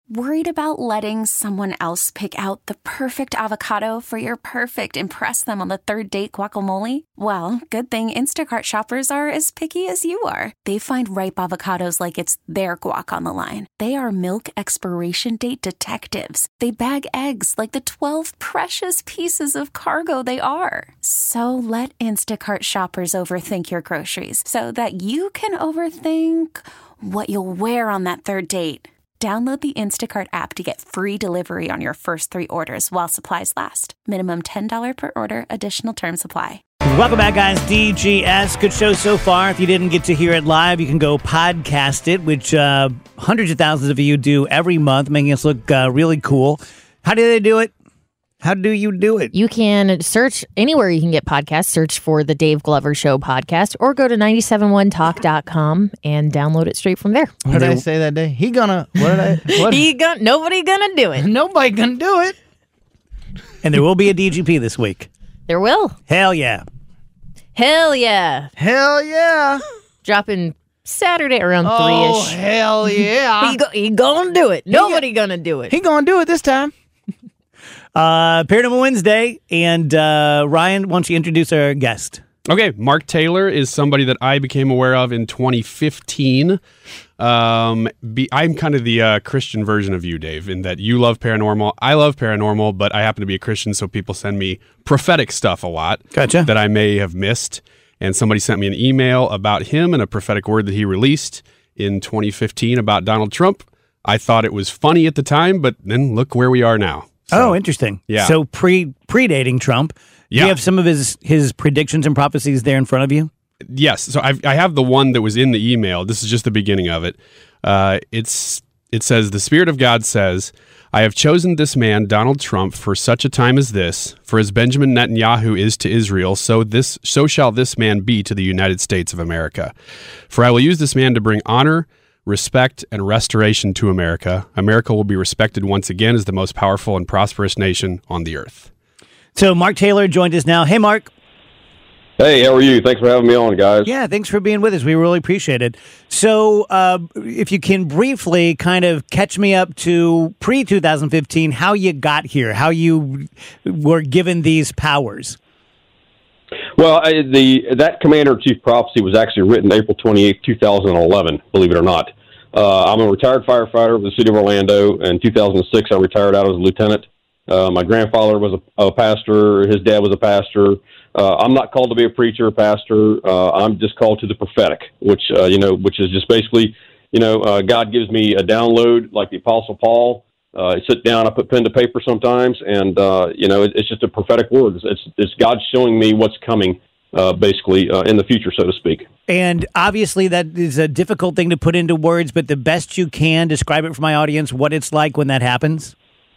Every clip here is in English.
Worried about letting someone else pick out the perfect avocado for your perfect impress them on the third date guacamole? Well, good thing Instacart shoppers are as picky as you are. They find ripe avocados like it's their guac on the line. They are milk expiration date detectives. They bag eggs like the 12 precious pieces of cargo they are. So let Instacart shoppers overthink your groceries so that you can overthink what you'll wear on that third date. Download the Instacart app to get free delivery on your first 3 orders while supplies last. Minimum $10 per order. Additional terms apply. Welcome back, guys. DGS. Good show so far. If you didn't get to hear it live, you can go podcast it, which hundreds of thousands of you do every month, making us look really cool. How do they do it? How do you do it? You can search anywhere you can get podcasts. Search for the Dave Glover Show podcast or go to 971talk.com and download it straight from there. What did I say that day? Nobody gonna do it. Nobody gonna do it. And there will be a DGP this week. There will. Hell yeah. Hell yeah. Hell yeah. Dropping Saturday around 3-ish. Oh, hell yeah. He gonna do it. Nobody gonna do it. He gonna do it this time. Paranormal Wednesday, and Ryan, why don't you introduce our guest? Okay, Mark Taylor is somebody that I became aware of in 2015. I'm kind of the Christian version of you, Dave, in that you love paranormal. I love paranormal, but I happen to be a Christian, so people send me prophetic stuff a lot. Gotcha. That I may have missed. And somebody sent me an email about him and a prophetic word that he released in 2015 about Donald Trump. I thought it was funny at the time, but then look where we are now. So, interesting. Yeah. So predating Trump, do you have some of his predictions and prophecies there in front of you? Yes. So I have the one that was in the email. This is just the beginning of it. It says, "The Spirit of God says, I have chosen this man, Donald Trump, for such a time as this. For as Benjamin Netanyahu is to Israel, so shall this man be to the United States of America. For I will use this man to bring honor, respect, and restoration to America. America will be respected once again as the most powerful and prosperous nation on the earth." So Mark Taylor joined us now. Hey, Mark. Hey, how are you? Thanks for having me on, guys. Yeah, thanks for being with us. We really appreciate it. So if you can briefly kind of catch me up to pre-2015, how you got here, how you were given these powers. Well, that Commander-in-Chief prophecy was actually written April 28th, 2011, believe it or not. I'm a retired firefighter with the city of Orlando. In 2006, I retired out as a lieutenant. My grandfather was a pastor. His dad was a pastor. I'm not called to be a preacher or pastor. I'm just called to the prophetic, which is just basically, God gives me a download like the Apostle Paul. I sit down, I put pen to paper sometimes, and it's just a prophetic word. It's God showing me what's coming, basically in the future, so to speak. And obviously, that is a difficult thing to put into words, but the best you can describe it for my audience, what it's like when that happens.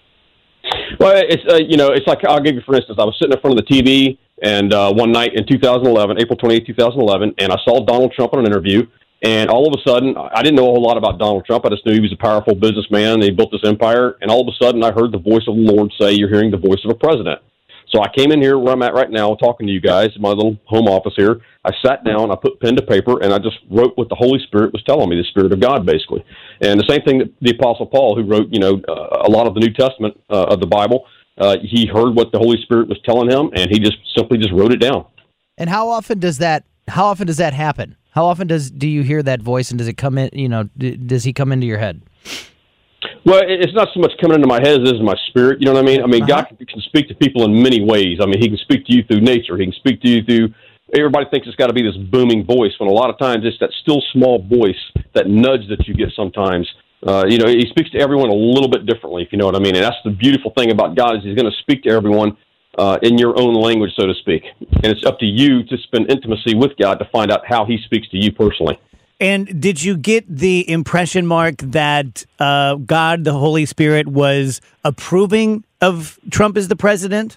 Well, it's like, I'll give you for instance. I was sitting in front of the TV, and one night in 2011, April 28, 2011, and I saw Donald Trump in an interview. And all of a sudden, I didn't know a whole lot about Donald Trump. I just knew he was a powerful businessman, and he built this empire. And all of a sudden, I heard the voice of the Lord say, "You're hearing the voice of a president." So I came in here where I'm at right now, talking to you guys in my little home office here. I sat down, I put pen to paper, and I just wrote what the Holy Spirit was telling me, the Spirit of God, basically. And the same thing that the Apostle Paul, who wrote, a lot of the New Testament of the Bible, he heard what the Holy Spirit was telling him, and he just simply wrote it down. And how often does that happen? How often do you hear that voice, and does it come in? Does he come into your head? Well, it's not so much coming into my head as it is my spirit. You know what I mean? I mean, God can speak to people in many ways. I mean, he can speak to you through nature. He can speak to you through. Everybody thinks it's got to be this booming voice, when a lot of times it's that still small voice, that nudge that you get sometimes. He speaks to everyone a little bit differently, if you know what I mean. And that's the beautiful thing about God, is he's going to speak to everyone in your own language, so to speak. And it's up to you to spend intimacy with God to find out how he speaks to you personally. And did you get the impression, Mark, that God, the Holy Spirit, was approving of Trump as the president?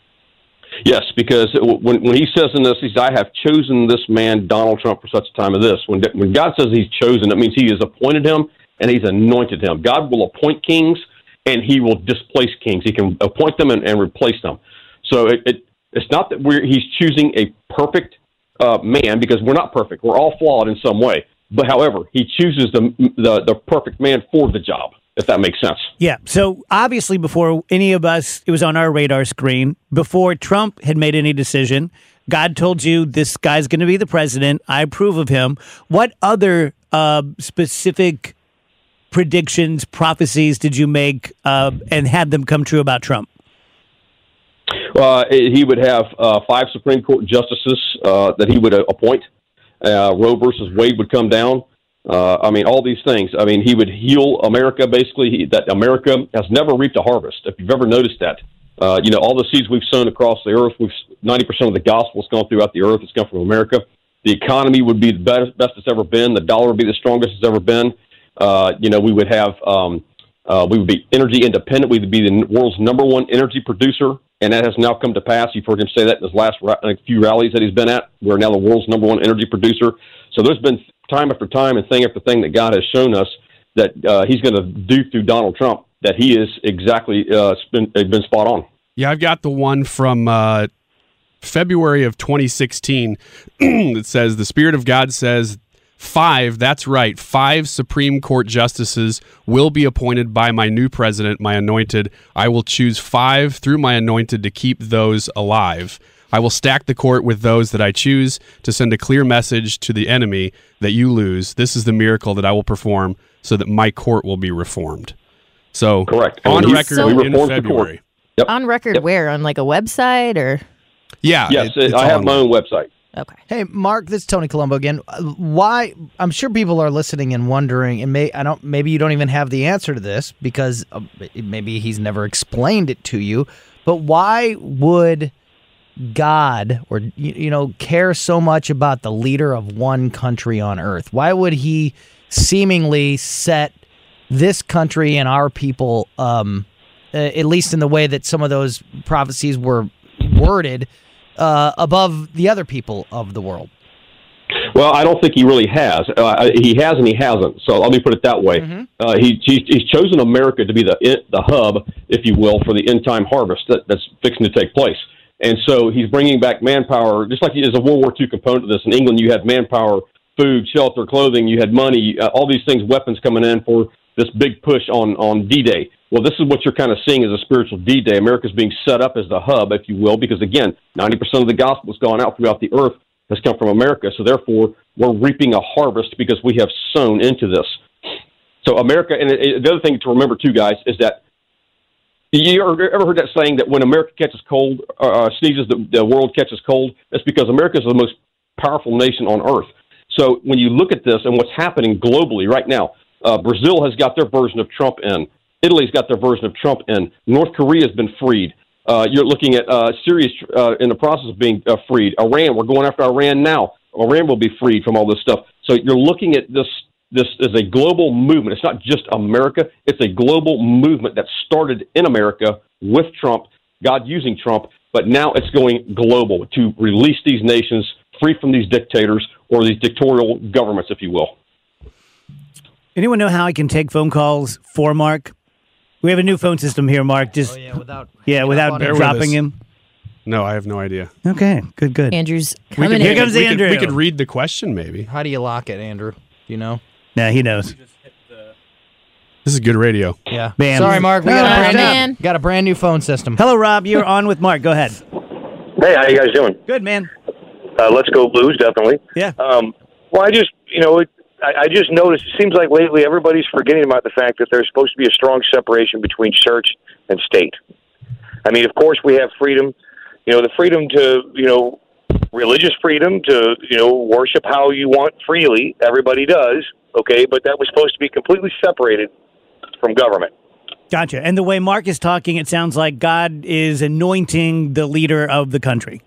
Yes, because when he says in this, he says, "I have chosen this man, Donald Trump, for such a time as this." When God says he's chosen, it means he has appointed him and he's anointed him. God will appoint kings and he will displace kings. He can appoint them and replace them. So it's not that he's choosing a perfect man, because we're not perfect. We're all flawed in some way. But however, he chooses the perfect man for the job. if that makes sense. Yeah. So obviously, before any of us, it was on our radar screen. Before Trump had made any decision, God told you this guy's going to be the president. I approve of him. What other specific predictions, prophecies did you make and had them come true about Trump? He would have 5 Supreme Court justices that he would appoint. Roe versus Wade would come down. All these things. He would heal America, basically, that America has never reaped a harvest, if you've ever noticed that. All the seeds we've sown across the earth, 90% of the gospel's gone throughout the earth. It's come from America. The economy would be the best it's ever been. The dollar would be the strongest it's ever been. We would have, we would be energy independent. We would be the world's #1 energy producer, and that has now come to pass. You've heard him say that in his last few rallies that he's been at. We're now the world's #1 energy producer. So there's been time after time and thing after thing that God has shown us that he's going to do through Donald Trump, that he is exactly been spot on. Yeah, I've got the one from February of 2016 that says, the Spirit of God says, 5, that's right, 5 Supreme Court justices will be appointed by my new president, my anointed. I will choose 5 through my anointed to keep those alive. I will stack the court with those that I choose to send a clear message to the enemy that you lose. This is the miracle that I will perform so that my court will be reformed. So, correct. On record in February. Yep. On record where? On like a website or? Yeah. Yes, I have my own website. Okay. Hey, Mark, this is Tony Colombo again. Why? I'm sure people are listening and wondering, and maybe you don't even have the answer to this because maybe he's never explained it to you. But why would God, or care so much about the leader of one country on earth? Why would he seemingly set this country and our people, at least in the way that some of those prophecies were worded, above the other people of the world? Well, I don't think he really has. He has and he hasn't. So let me put it that way. Mm-hmm. He's chosen America to be the hub, if you will, for the end time harvest that's fixing to take place. And so he's bringing back manpower, just like there's a World War II component to this. In England, you had manpower, food, shelter, clothing, you had money, all these things, weapons coming in for this big push on D-Day. Well, this is what you're kind of seeing as a spiritual D-Day. America's being set up as the hub, if you will, because, again, 90% of the gospel has gone out throughout the earth has come from America. So, therefore, we're reaping a harvest because we have sown into this. So, America, and the other thing to remember, too, guys, is that you ever heard that saying that when America catches cold, sneezes, the world catches cold? That's because America is the most powerful nation on earth. So when you look at this and what's happening globally right now, Brazil has got their version of Trump in. Italy's got their version of Trump in. North Korea has been freed. You're looking at Syria in the process of being freed. Iran, we're going after Iran now. Iran will be freed from all this stuff. So you're looking at this is a global movement. It's not just America. It's a global movement that started in America with Trump, God using Trump, but now it's going global to release these nations free from these dictators or these dictatorial governments, if you will. Anyone know how I can take phone calls for Mark? We have a new phone system here, Mark. Just without dropping him. No, I have no idea. Okay, good. Andrew's coming in. Here comes Andrew. We could read the question, maybe. How do you lock it, Andrew? Do you know? Nah, he knows. This is good radio. Yeah. Bam. Sorry, Mark. We got a brand new phone system. Hello, Rob. You're on with Mark. Go ahead. Hey, how you guys doing? Good, man. Let's go Blues, definitely. Yeah. Well, I just noticed, it seems like lately everybody's forgetting about the fact that there's supposed to be a strong separation between church and state. I mean, of course, we have freedom, the freedom to, religious freedom to, worship how you want freely. Everybody does, okay? But that was supposed to be completely separated from government. Gotcha. And the way Mark is talking, it sounds like God is anointing the leader of the country.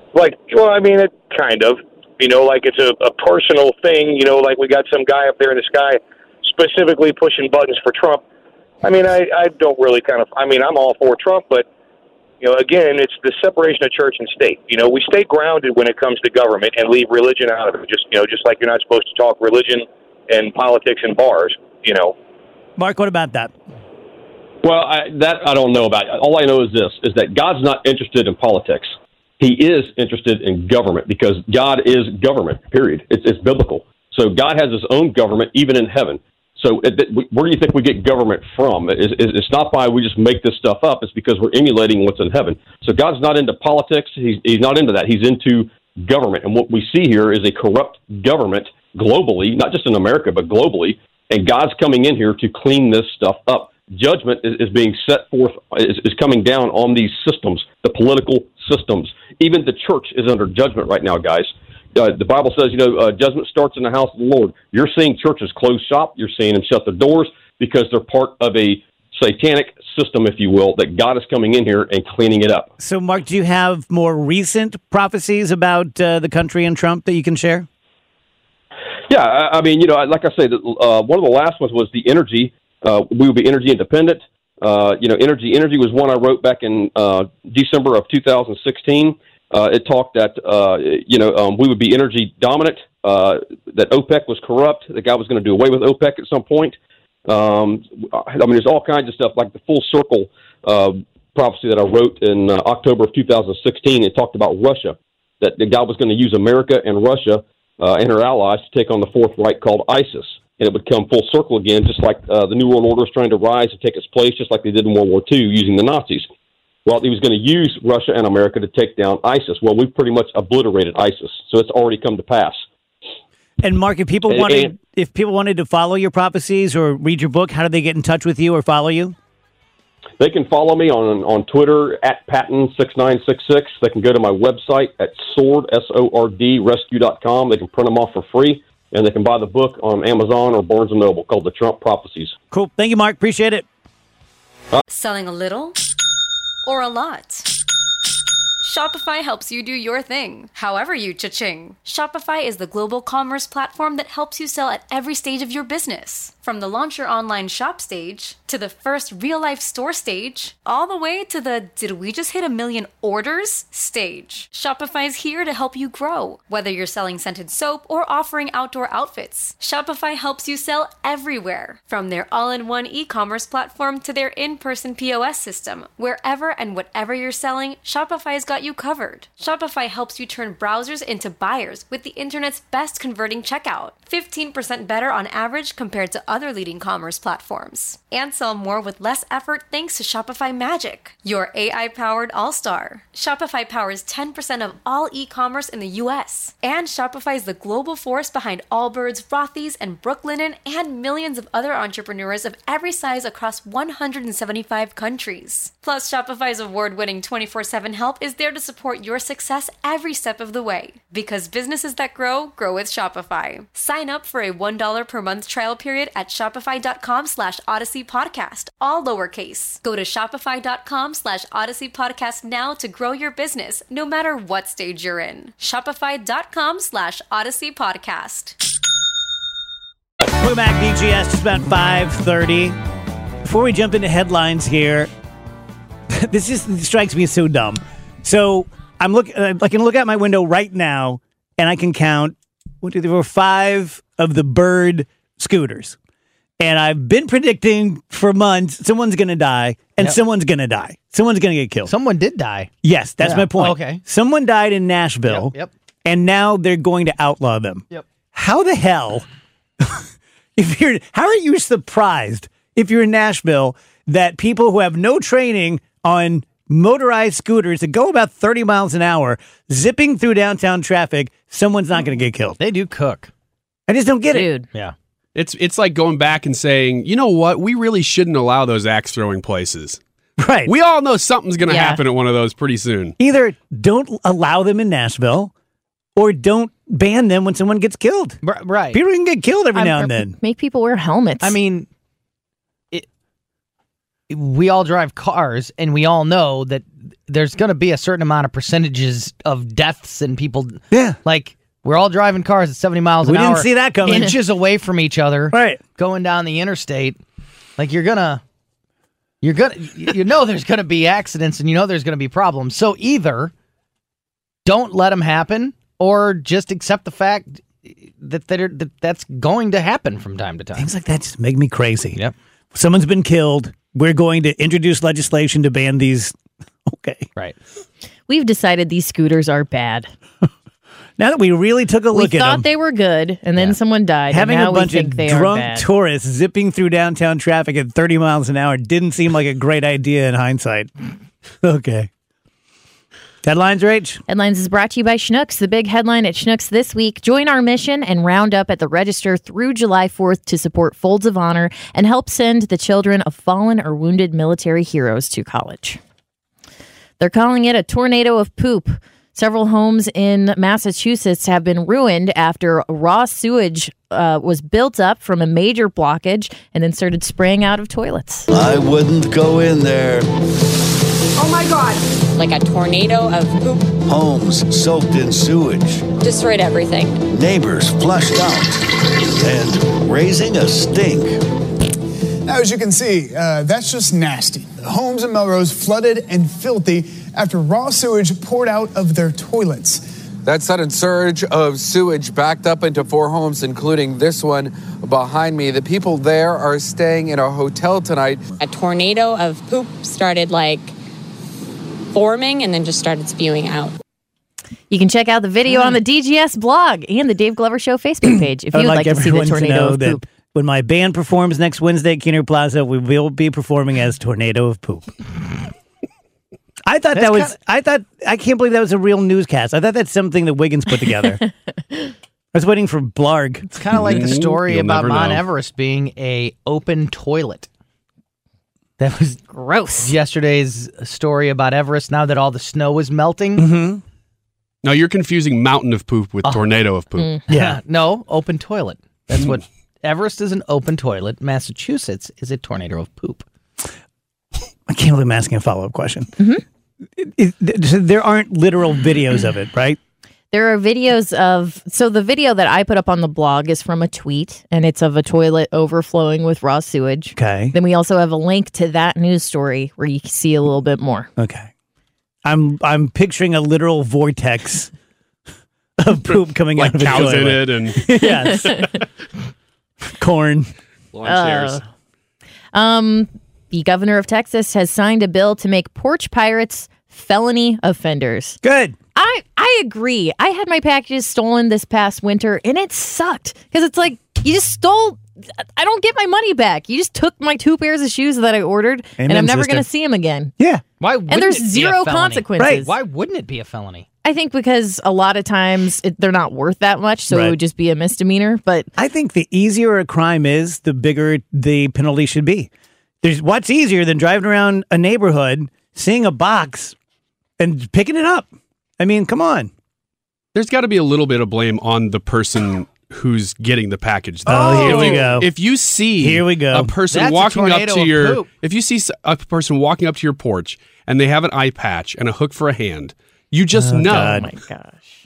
It kind of. Like it's a personal thing, like we got some guy up there in the sky specifically pushing buttons for Trump. I don't really I'm all for Trump, but, again, it's the separation of church and state. We stay grounded when it comes to government and leave religion out of it. Just like you're not supposed to talk religion and politics in bars, Mark, what about that? Well, I don't know about. All I know is this, is that God's not interested in politics. He is interested in government because God is government, period. It's biblical. So God has his own government, even in heaven. So where do you think we get government from? It's not by we just make this stuff up. It's because we're emulating what's in heaven. So God's not into politics. He's not into that. He's into government. And what we see here is a corrupt government globally, not just in America, but globally. And God's coming in here to clean this stuff up. Judgment is being set forth, is coming down on these systems, the political systems. Even the church is under judgment right now, guys. The Bible says, judgment starts in the house of the Lord. You're seeing churches close shop. You're seeing them shut their doors because they're part of a satanic system, if you will, that God is coming in here and cleaning it up. So, Mark, do you have more recent prophecies about the country and Trump that you can share? Yeah, I mean, like I say, one of the last ones was the energy. We would be energy independent. Energy was one I wrote back in December of 2016. It talked that, we would be energy dominant, that OPEC was corrupt, that God was going to do away with OPEC at some point. There's all kinds of stuff, like the full circle prophecy that I wrote in October of 2016. It talked about Russia, that God was going to use America and Russia and her allies to take on the Fourth Reich called ISIS. And it would come full circle again, just like the New World Order is trying to rise and take its place, just like they did in World War II using the Nazis. Well, he was going to use Russia and America to take down ISIS. Well, we've pretty much obliterated ISIS, so it's already come to pass. And Mark, if people wanted to follow your prophecies or read your book, how do they get in touch with you or follow you? They can follow me on Twitter at Patton6966. They can go to my website at SWORD, SORD, rescue.com. They can print them off for free, and they can buy the book on Amazon or Barnes & Noble called The Trump Prophecies. Cool. Thank you, Mark. Appreciate it. Selling a little or a lot? Shopify helps you do your thing, however you cha-ching. Shopify is the global commerce platform that helps you sell at every stage of your business. From the launch your online shop stage, to the first real-life store stage, all the way to the did we just hit 1 million orders stage. Shopify's here to help you grow. Whether you're selling scented soap or offering outdoor outfits, Shopify helps you sell everywhere. From their all-in-one e-commerce platform to their in-person POS system, wherever and whatever you're selling, Shopify's got you covered. Shopify helps you turn browsers into buyers with the internet's best converting checkout. 15% better on average compared to other leading commerce platforms. And sell more with less effort thanks to Shopify Magic, your AI-powered all-star. Shopify powers 10% of all e-commerce in the U.S. And Shopify is the global force behind Allbirds, Rothy's, and Brooklinen, and millions of other entrepreneurs of every size across 175 countries. Plus, Shopify's award-winning 24/7 help is there to support your success every step of the way. Because businesses that grow with Shopify. Sign up for a $1 per month trial period at shopify.com/Odyssey Podcast, all lowercase. Go to shopify.com/Odyssey Podcast now to grow your business, no matter what stage you're in. Shopify.com/Odyssey Podcast. Welcome back, DGS, just about 5:30. Before we jump into headlines here, this strikes me as so dumb. So I can look out my window right now, and I can count 1, 2, 3, 4, 5 of the Bird scooters. And I've been predicting for months someone's going to die, and someone's going to die. Someone's going to get killed. Someone did die. Yes, that's my point. Okay. Someone died in Nashville, and now they're going to outlaw them. Yep. How the hell, how are you surprised if you're in Nashville that people who have no training on motorized scooters that go about 30 miles an hour, zipping through downtown traffic, someone's not going to get killed? They do cook. I just don't get Dude. it. Yeah. It's like going back and saying, you know what? We really shouldn't allow those axe throwing places. Right. We all know something's going to happen at one of those pretty soon. Either don't allow them in Nashville or don't ban them when someone gets killed. Right. People can get killed every now and then. Make people wear helmets. I mean, we all drive cars, and we all know that there's going to be a certain amount of percentages of deaths and people. Yeah. Like, we're all driving cars at 70 miles an hour. We didn't see that coming. Inches away from each other. Right. Going down the interstate. Like, you know there's going to be accidents, and you know there's going to be problems. So either don't let them happen, or just accept the fact that that's going to happen from time to time. Things like that just make me crazy. Yep. Someone's been killed. We're going to introduce legislation to ban these. Okay. Right. We've decided these scooters are bad. Now that we really took a We look at thought them, they were good, and then someone died. having and now a bunch we of think they are drunk bad. tourists zipping through downtown traffic at 30 miles an hour didn't seem like a great idea in hindsight. Okay. Headlines, Rach? Headlines is brought to you by Schnucks. The big headline at Schnucks this week: join our mission and round up at the register through July 4th to support Folds of Honor and help send the children of fallen or wounded military heroes to college. They're calling it a tornado of poop. Several homes in Massachusetts have been ruined after raw sewage was built up from a major blockage and then started spraying out of toilets. I wouldn't go in there. Oh my God. Like a tornado of poop. Homes soaked in sewage. Destroyed everything. Neighbors flushed out. And raising a stink. Now, as you can see, that's just nasty. Homes in Melrose flooded and filthy after raw sewage poured out of their toilets. That sudden surge of sewage backed up into 4 homes, including this one behind me. The people there are staying in a hotel tonight. A tornado of poop started forming and then just started spewing out. You can check out the video on the DGS blog and the Dave Glover Show Facebook page if you would like to see the tornado of poop. When my band performs next Wednesday at Keener Plaza, we will be performing as Tornado of Poop. I can't believe that was a real newscast. I thought that's something that Wiggins put together. I was waiting for Blarg. It's kind of like the story You'll about never Mount know. Everest being a open toilet. That was Gross. yesterday's story about Everest now that all the snow is melting. Mm-hmm. No, you're confusing mountain of poop with tornado of poop. Yeah. No, open toilet. That's what Everest is, an open toilet. Massachusetts is a tornado of poop. I can't believe I'm asking a follow-up question. Mm-hmm. So there aren't literal videos of it, right? There are videos of, so the video that I put up on the blog is from a tweet, and it's of a toilet overflowing with raw sewage. Okay. Then we also have a link to that news story where you can see a little bit more. Okay. I'm picturing a literal vortex of poop coming out Like of a cows in toilet. it and Yes. Corn. lawn chairs. The governor of Texas has signed a bill to make porch pirates felony offenders. Good. I agree. I had my packages stolen this past winter, and it sucked because it's like you just stole. I don't get my money back. You just took my 2 pairs of shoes that I ordered, and I'm never going to see them again. Yeah. Why wouldn't And there's it be a zero felony? consequences. Right. Why wouldn't it be a felony? I think because a lot of times they're not worth that much, so Right. it would just be a misdemeanor. But I think the easier a crime is, the bigger the penalty should be. There's what's easier than driving around a neighborhood, seeing a box, and picking it up. I mean, come on. There's got to be a little bit of blame on the person who's getting the package. though. Oh, here we go. If you see Here we go. a person That's a walking up tornado to of your poop. if you see a person walking up to your porch and they have an eye patch and a hook for a hand, you just know. God. oh my gosh,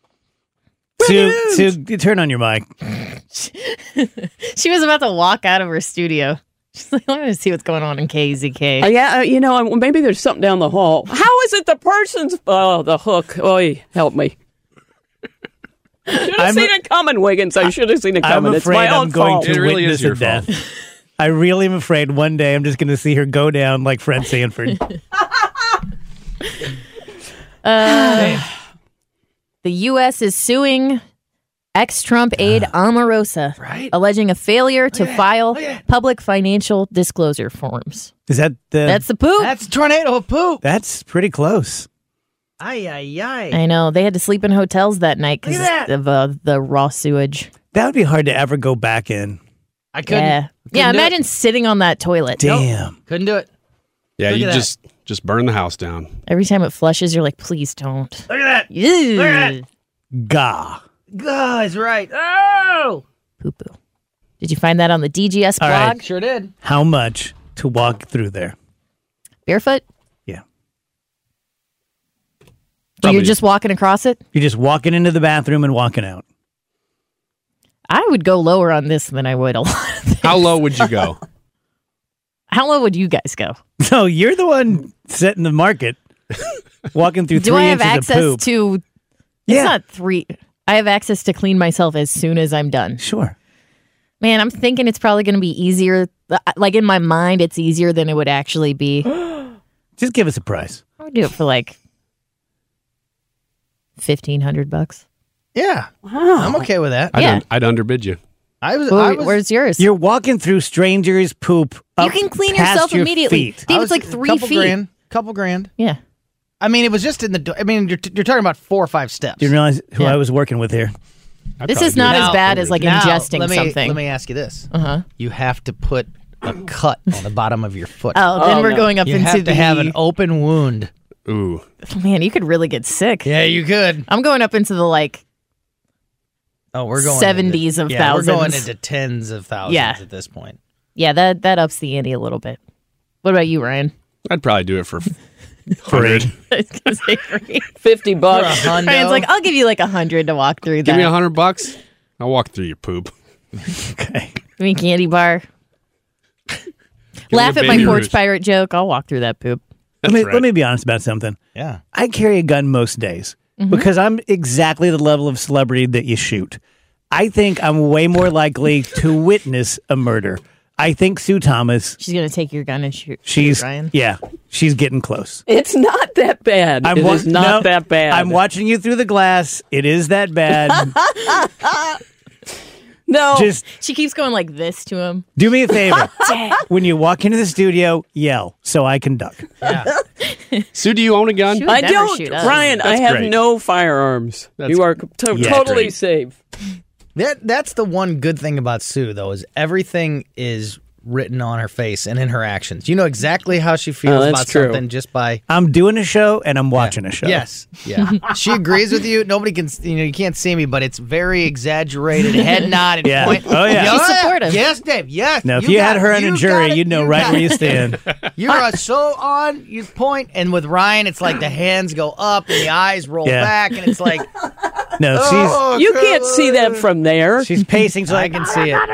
Sue, turn on your mic. she was about to walk out of her studio. She's like, "I'm going to see what's going on in KZK." Yeah, maybe there's something down the hall. How is it the person's... Oh, the hook. Oy, help me. Should have seen it coming, Wiggins. I should have seen it I'm coming. It's afraid my I'm own going fault. to It really witness is your a death. fault. I really am afraid one day I'm just going to see her go down like Fred Sanford. The U.S. is suing ex-Trump aide Omarosa, alleging a failure to file public financial disclosure forms. Is that the... That's the poop. That's a tornado of poop. That's pretty close. Ay, ay, ay. I know. They had to sleep in hotels that night because of the raw sewage. That would be hard to ever go back in. I couldn't. Yeah. couldn't do Imagine sitting on that toilet. Damn. it. Couldn't do it. Yeah, Look you at that. just burn the house down. Every time it flushes, you're like, please don't. Look at that. Ew. Look at Gah. Guys, right. Oh! Poo-poo. Did you find that on the DGS All blog? right. Sure did. How much to walk through there? Barefoot? Yeah. So Probably. you're just walking across it? You're just walking into the bathroom and walking out. I would go lower on this than I would a lot of things. How low would you go? How low would you guys go? So you're the one setting the market, walking through 3 Do I have inches of access poop. to... It's not 3... I have access to clean myself as soon as I'm done. Sure. Man, I'm thinking it's probably going to be easier. Like in my mind, it's easier than it would actually be. Just give us a price. I would do it for like $1,500. Yeah. Wow. I'm okay with that. I'd underbid you. Where's yours? You're walking through strangers' poop. You up can clean past yourself your immediately. feet. Dave, it's like 3 feet. Couple grand. Yeah. I mean, it was just in the. I mean, you're talking about 4 or 5 steps. Do you realize who I was working with here? This is not as bad as like ingesting something. Let me ask you this. Uh-huh. You have to put a cut on the bottom of your foot. Oh, then we're going up you into have to the... have an open wound. Ooh. Man, you could really get sick. Yeah, you could. I'm going up into the like... Oh, we're going 70s of thousands. We're going into tens of thousands at this point. Yeah, that ups the ante a little bit. What about you, Ryan? I'd probably do it for 100. I was gonna say free. $50. Ryan's like, I'll give you like 100 to walk through that. Give me $100. I'll walk through your poop. Okay. Give me a candy bar. Laugh at my Baby porch Rouge. pirate joke. I'll walk through that poop. Let me be honest about something. Yeah. I carry a gun most days because I'm exactly the level of celebrity that you shoot. I think I'm way more likely to witness a murder. I think Sue Thomas. She's gonna take your gun and shoot Ryan. Yeah, she's getting close. It's not that bad. It is not that bad. I'm watching you through the glass. It is that bad. No. She keeps going like this to him. Do me a favor. When you walk into the studio, yell so I can duck. Yeah. Sue, do you own a gun? She would I never don't. shoot us. Ryan, I That's have great. no firearms. You are totally great. safe. That's the one good thing about Sue, though, is everything is written on her face and in her actions. You know exactly how she feels that's about true. something just by... I'm doing a show and I'm watching a show. Yes. Yeah. She agrees with you. Nobody can... you can't see me, but it's very exaggerated. Head nod and Yeah. point. Oh, yeah. She's supportive. Yes, Dave. Yes. Now, if you had her in a jury, you'd know right where you stand. You are so on. You point, and with Ryan, it's like the hands go up and the eyes roll back, and it's like... No, You can't see that from there. she's pacing so I can see it.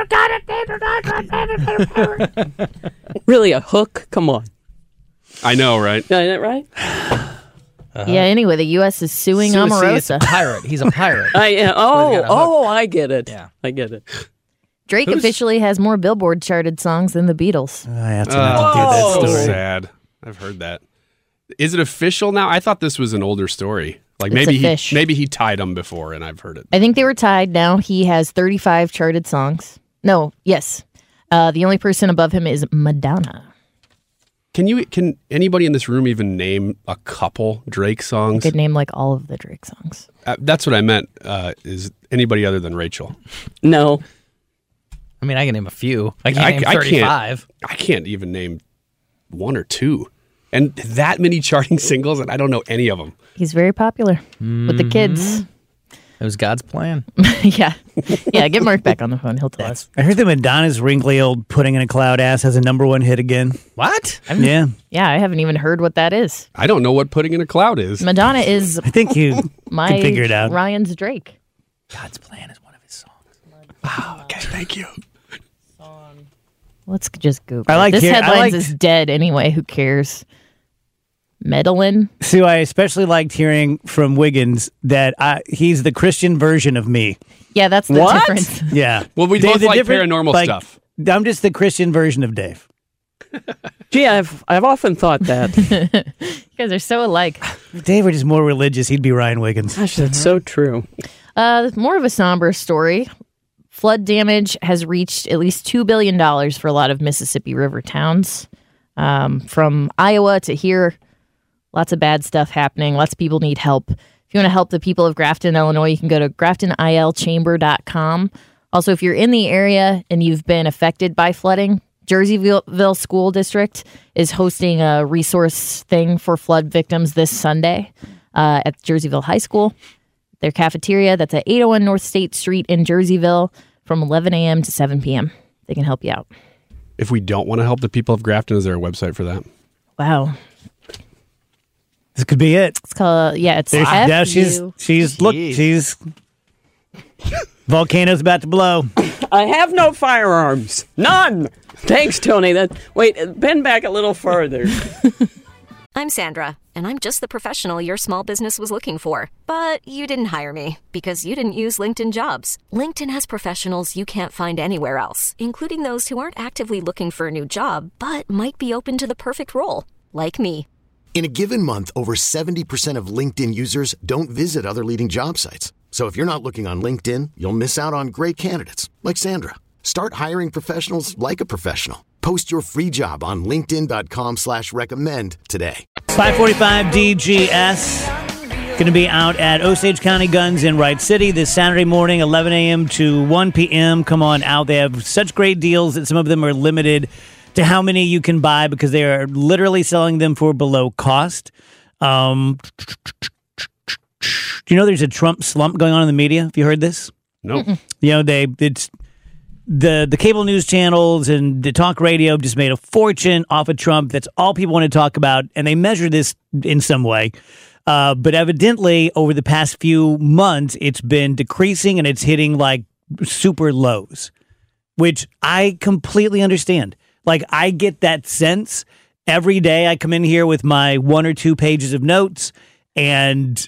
Really, a hook? Come on. I know, right? Isn't that right? Yeah, anyway, the U.S. is suing Sue, see, it's a Omarosa. pirate. He's a pirate. I get it. Yeah. I get it. Drake officially has more Billboard charted songs than the Beatles. I have to not do that So story. sad. I've heard that. Is it official now? I thought this was an older story. Like It's maybe a fish. maybe he tied them before, and I've heard it. I think they were tied. Now he has 35 charted songs. No, yes. The only person above him is Madonna. Can anybody in this room even name a couple Drake I songs? could name like all of the Drake songs. That's what I meant. Is anybody other than Rachel? No. I mean, I can name a few. I can name 35. I can't even name one or two. And that many charting singles, and I don't know any of them. He's very popular with the kids. It was God's plan. Yeah. Yeah, get Mark back on the phone. He'll tell us. I heard that Madonna's wrinkly old Pudding in a Cloud ass has a #1 hit again. What? Yeah. Yeah, I haven't even heard what that is. I don't know what Putting in a Cloud is. Madonna is I think you my can figure it out. Ryan's Drake. God's plan is one of his songs. Wow. Okay, thank you. Let's just Google. I like this hear- I headlines liked- is dead anyway. Who cares? Medellin. Sue, I especially liked hearing from Wiggins that he's the Christian version of me. Yeah, that's the What? difference. Yeah. Well, we Dave, both the like different- paranormal like, stuff. I'm just the Christian version of Dave. Gee, I've often thought that. You guys are so alike. If Dave were just more religious, he'd be Ryan Wiggins. Gosh, that's so true. More of a somber story. Flood damage has reached at least $2 billion for a lot of Mississippi River towns. From Iowa to here, lots of bad stuff happening. Lots of people need help. If you want to help the people of Grafton, Illinois, you can go to graftonilchamber.com. Also, if you're in the area and you've been affected by flooding, Jerseyville School District is hosting a resource thing for flood victims this Sunday at Jerseyville High School. Their cafeteria, that's at 801 North State Street in Jerseyville from 11 a.m. to 7 p.m. They can help you out. If we don't want to help the people of Grafton, is there a website for that? Wow. This could be it. It's called, it's Now FU. she's volcano's about to blow. I have no firearms. None. Thanks, Tony. Wait, bend back a little further. I'm Sandra, and I'm just the professional your small business was looking for. But you didn't hire me because you didn't use LinkedIn Jobs. LinkedIn has professionals you can't find anywhere else, including those who aren't actively looking for a new job, but might be open to the perfect role, like me. In a given month, over 70% of LinkedIn users don't visit other leading job sites. So if you're not looking on LinkedIn, you'll miss out on great candidates like Sandra. Start hiring professionals like a professional. Post your free job on linkedin.com/recommend today. 545 DGS. Going to be out at Osage County Guns in Wright City this Saturday morning, 11 a.m. to 1 p.m. Come on out. They have such great deals that some of them are limited to how many you can buy because they are literally selling them for below cost. Do you know there's a Trump slump going on in the media? Have you heard this? Nope. You know, it's the cable news channels and the talk radio just made a fortune off of Trump. That's all people want to talk about, and they measure this in some way. But evidently, over the past few months, it's been decreasing and it's hitting like super lows, which I completely understand. Like, I get that sense every day. I come in here with my 1 or 2 pages of notes, and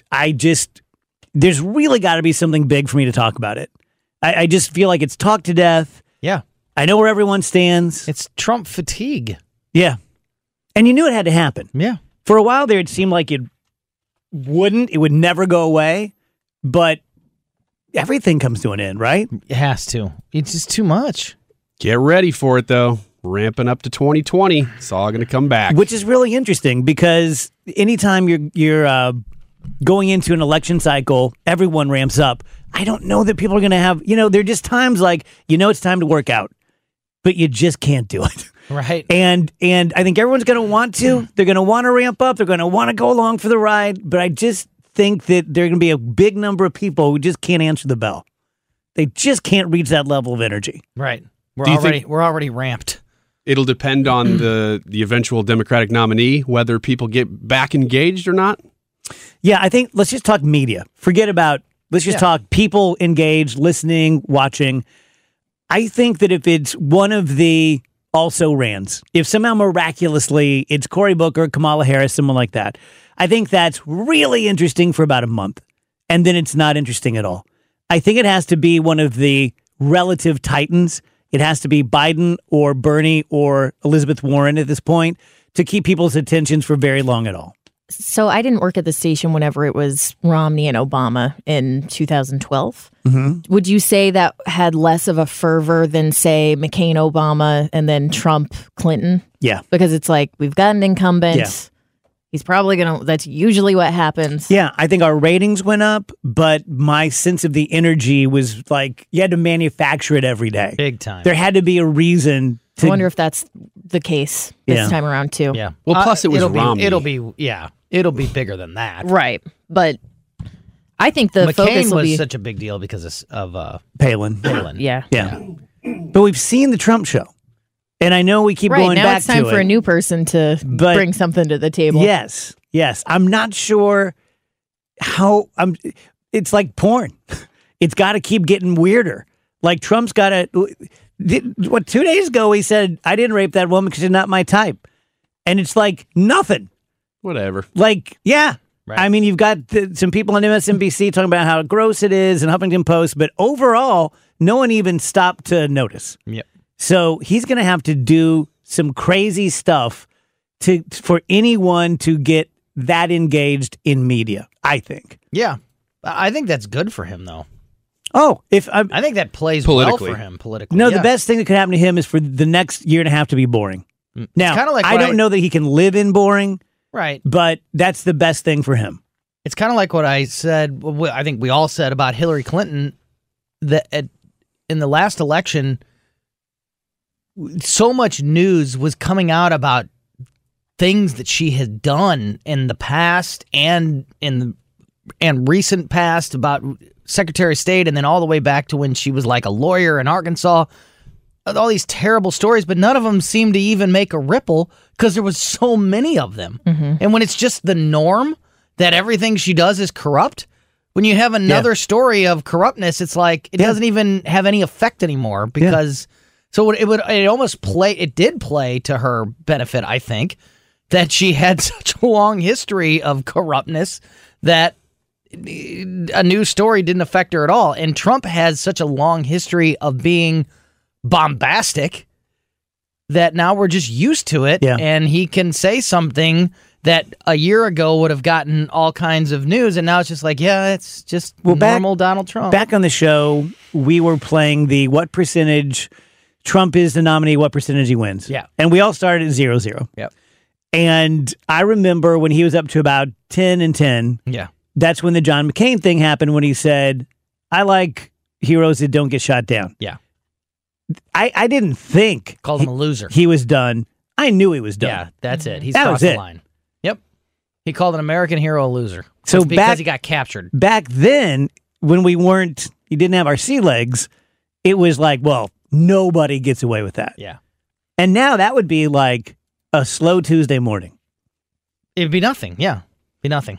there's really got to be something big for me to talk about it. I just feel like it's talked to death. Yeah. I know where everyone stands. It's Trump fatigue. Yeah. And you knew it had to happen. Yeah. For a while there, it seemed like it would never go away, but everything comes to an end, right? It has to. It's just too much. Get ready for it, though. Ramping up to 2020. It's all going to come back. Which is really interesting because anytime you're going into an election cycle, everyone ramps up. I don't know that people are going to have, there are just times like, it's time to work out, but you just can't do it. Right. And I think everyone's going to want to. They're going to want to ramp up. They're going to want to go along for the ride. But I just think that there are going to be a big number of people who just can't answer the bell. They just can't reach that level of energy. Right. We're already ramped. It'll depend on the eventual Democratic nominee, whether people get back engaged or not? Yeah, I think let's just talk media. Let's just talk people engaged, listening, watching. I think that if it's one of the also-rans, if somehow miraculously it's Cory Booker, Kamala Harris, someone like that, I think that's really interesting for about a month. And then it's not interesting at all. I think it has to be one of the relative titans. It has to be Biden or Bernie or Elizabeth Warren at this point to keep people's attentions for very long at all. So I didn't work at the station whenever it was Romney and Obama in 2012. Mm-hmm. Would you say that had less of a fervor than, say, McCain, Obama, and then Trump, Clinton? Yeah. Because it's like, we've got an incumbent. Yeah. He's probably going to, that's usually what happens. Yeah, I think our ratings went up, but my sense of the energy was like, you had to manufacture it every day. Big time. There had to be a reason to... I wonder if that's the case this time around, too. Yeah. Well, plus it was Romney. It'll be bigger than that. Right. But I think the McCain focus will was be... such a big deal because of Palin. Yeah. But we've seen the Trump show. And I know we keep going now back it's time to for it, a new person to bring something to the table. Yes. I'm not sure how... it's like porn. It's got to keep getting weirder. Like Trump's got to... 2 days ago he said, I didn't rape that woman because she's not my type. And it's like nothing. Whatever. Like, yeah. Right. I mean, you've got some people on MSNBC talking about how gross it is and Huffington Post, but overall, no one even stopped to notice. Yep. So he's going to have to do some crazy stuff for anyone to get that engaged in media, I think. Yeah. I think that's good for him, though. Oh, I think that plays well for him politically. No, the best thing that could happen to him is for the next year and a half to be boring. Now, like I don't know that he can live in boring. Right. But that's the best thing for him. It's kind of like what I said, I think we all said about Hillary Clinton, that in the last election, so much news was coming out about things that she had done in the past and recent past about Secretary of State, and then all the way back to when she was like a lawyer in Arkansas. All these terrible stories, but none of them seemed to even make a ripple because there was so many of them. Mm-hmm. And when it's just the norm that everything she does is corrupt, when you have another story of corruptness, it's like it doesn't even have any effect anymore because so it did play to her benefit, I think, that she had such a long history of corruptness that a new story didn't affect her at all. And Trump has such a long history of being bombastic that now we're just used to it, and he can say something that a year ago would have gotten all kinds of news, and now it's just like, it's just normal Donald Trump. Back on the show, we were playing the what percentage Trump is the nominee, what percentage he wins. Yeah. And we all started at 0-0. Yep. And I remember when he was up to about 10-10. Yeah. That's when the John McCain thing happened, when he said, I like heroes that don't get shot down. Yeah. I didn't think. Called him a loser. He was done. I knew he was done. Yeah, that's it. He's That crossed was the it. line. Yep. He called an American hero a loser. So It's because he got captured. Back then, when he didn't have our sea legs, it was like, well, nobody gets away with that. Yeah. And now that would be like a slow Tuesday morning. It'd be nothing. Yeah. Be nothing.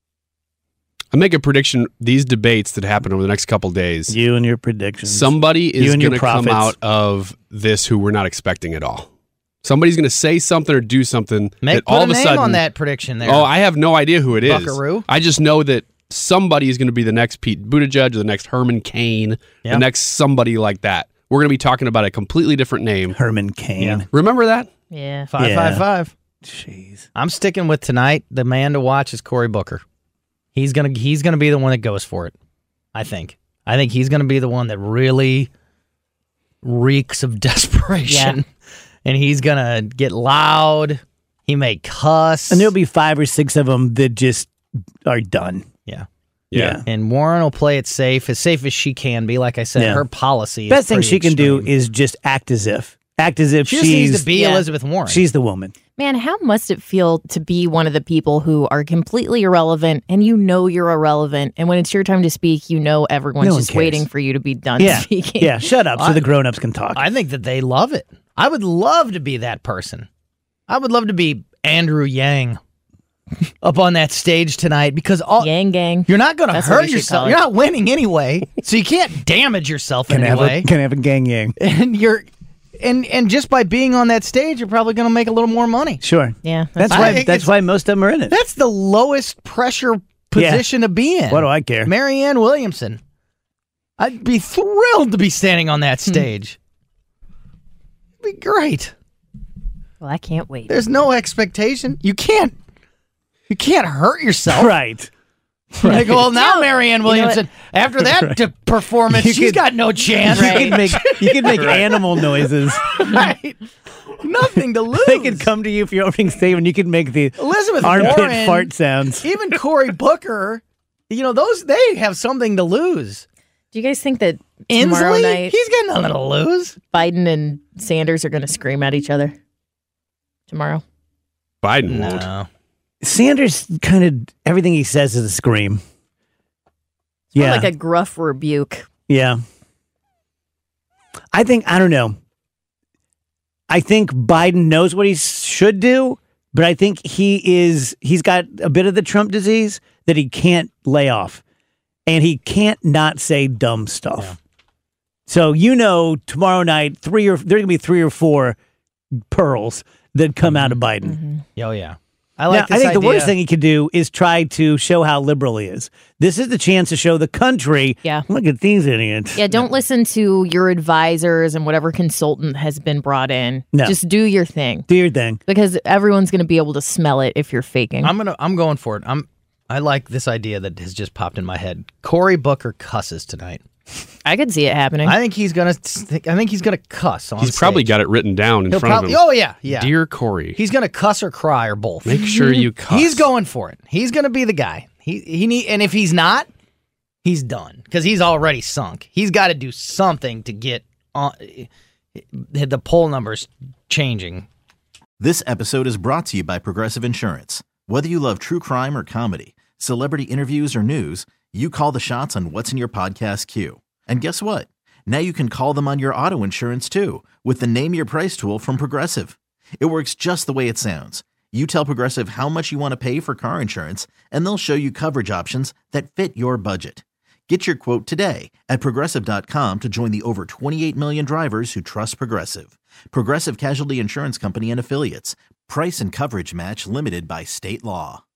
I make a prediction, these debates that happen over the next couple days. You and your predictions. Somebody is going to come prophets. out of this who we're not expecting at all. Somebody's going to say something or do something that all of a sudden... on that prediction there. Oh, I have no idea who it is. Buckaroo? I just know that somebody is going to be the next Pete Buttigieg or the next Herman Cain, the next somebody like that. We're going to be talking about a completely different name. Herman Cain. Yeah. Remember that? Yeah. 555. Jeez. I'm sticking with tonight. The man to watch is Cory Booker. He's gonna be the one that goes for it. I think he's gonna be the one that really reeks of desperation. Yeah. And he's gonna get loud. He may cuss. And there'll be 5 or 6 of them that just are done. Yeah. And Warren will play it safe as she can be. Like I said, her policy Best is thing pretty she can extreme. do is just act as if. She just needs to be Elizabeth Warren. She's the woman. Man, how must it feel to be one of the people who are completely irrelevant and you know you're irrelevant, and when it's your time to speak, you know everyone's No one just cares. waiting for you to be done speaking. Yeah, shut up so the grown-ups can talk. I think that they love it. I would love to be that person. I would love to be Andrew Yang up on that stage tonight, because Yang Gang. You're not going to That's what hurt we should yourself. call it. You're not winning anyway, so you can't damage yourself in any way. Can have a gang yang. And you're and just by being on that stage, you're probably going to make a little more money. Sure. Yeah. That's why most of them are in it. That's the lowest pressure position to be in. What do I care? Marianne Williamson. I'd be thrilled to be standing on that stage. It'd be great. Well, I can't wait. There's no expectation. You can't hurt yourself. Right. Like, well, now Marianne Williamson, after that performance, she's got no chance. You can make animal noises. Right. Nothing to lose. They could come to you for your opening statement. You can make the Elizabeth armpit Warren, fart sounds. Even Cory Booker, they have something to lose. Do you guys think that tomorrow Inslee, night he's got nothing to lose? Biden and Sanders are going to scream at each other tomorrow? Biden won't. No. Sanders kind of, everything he says is a scream. More like a gruff rebuke. Yeah. I don't know. I think Biden knows what he should do, but I think he's got a bit of the Trump disease that he can't lay off. And he can't not say dumb stuff. Yeah. So, tomorrow night, there are going to be 3 or 4 pearls that come out of Biden. Mm-hmm. Oh, yeah. I think the worst thing he could do is try to show how liberal he is. This is the chance to show the country, look at these idiots. Yeah, don't listen to your advisors and whatever consultant has been brought in. No. Just do your thing. Do your thing. Because everyone's going to be able to smell it if you're faking. I'm going for it. I like this idea that has just popped in my head. Cory Booker cusses tonight. I could see it happening. I think he's gonna cuss on He's stage. probably got it written down in front of him. Oh yeah. Dear Cory. He's gonna cuss or cry or both. Make sure you cuss. He's going for it. He's gonna be the guy. And if he's not, he's done because he's already sunk. He's got to do something to get on the poll numbers changing. This episode is brought to you by Progressive Insurance. Whether you love true crime or comedy, celebrity interviews or news, you call the shots on what's in your podcast queue. And guess what? Now you can call them on your auto insurance too with the Name Your Price tool from Progressive. It works just the way it sounds. You tell Progressive how much you want to pay for car insurance, and they'll show you coverage options that fit your budget. Get your quote today at Progressive.com to join the over 28 million drivers who trust Progressive. Progressive Casualty Insurance Company and Affiliates. Price and coverage match limited by state law.